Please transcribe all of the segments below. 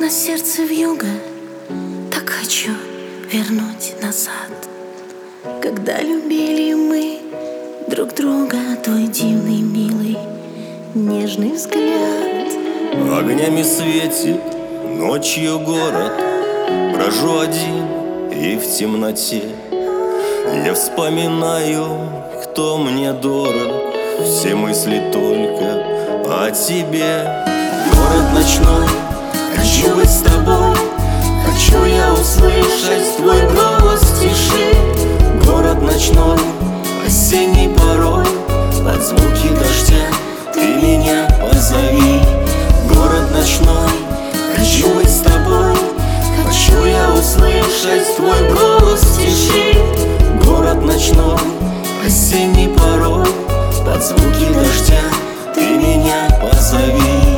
на сердце вьюга, так хочу вернуть назад. Когда любили мы друг друга, твой дивный, милый, нежный взгляд. Огнями светит ночью город, брожу один и в темноте. Я вспоминаю, кто мне дорог, все мысли только о тебе. Город ночной, хочу быть с тобой, хочу я услышать твой голос в тиши. Город ночной, осенний порой, под звуки дождя ты меня позови. Город ночной, хочу быть с тобой, хочу я услышать твой голос в тиши. Город ночной, осенний порой, под звуки дождя ты меня позови.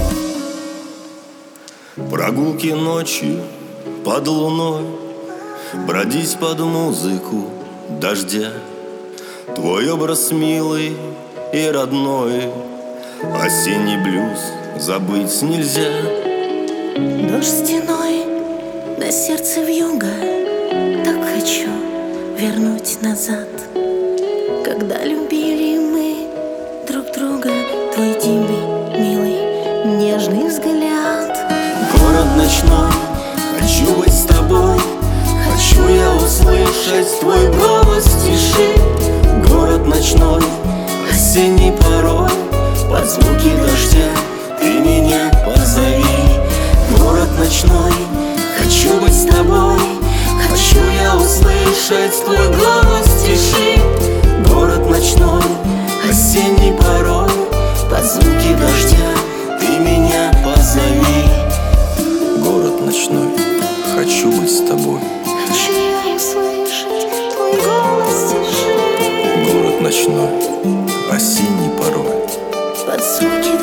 Прогулки ночью под луной, бродить под музыку дождя. Твой образ милый и родной, осенний блюз забыть нельзя. Дождь стеной на сердце вьюга, так хочу вернуть назад. Когда любили мы друг друга, твой дивный, милый, нежный взгляд. Город ночной, хочу быть с тобой, хочу я услышать твой голос в тиши. Город ночной, осенний порой, под звуки дождя ты меня позови. Город ночной, хочу быть с тобой, хочу я услышать твой голос в тиши. Город ночной, осенний порой, под звуки дождя ты меня позови. Город ночной, хочу быть с тобой, хочу я услышать твой голос в тиши. Город ночной, осенний порой, под звуки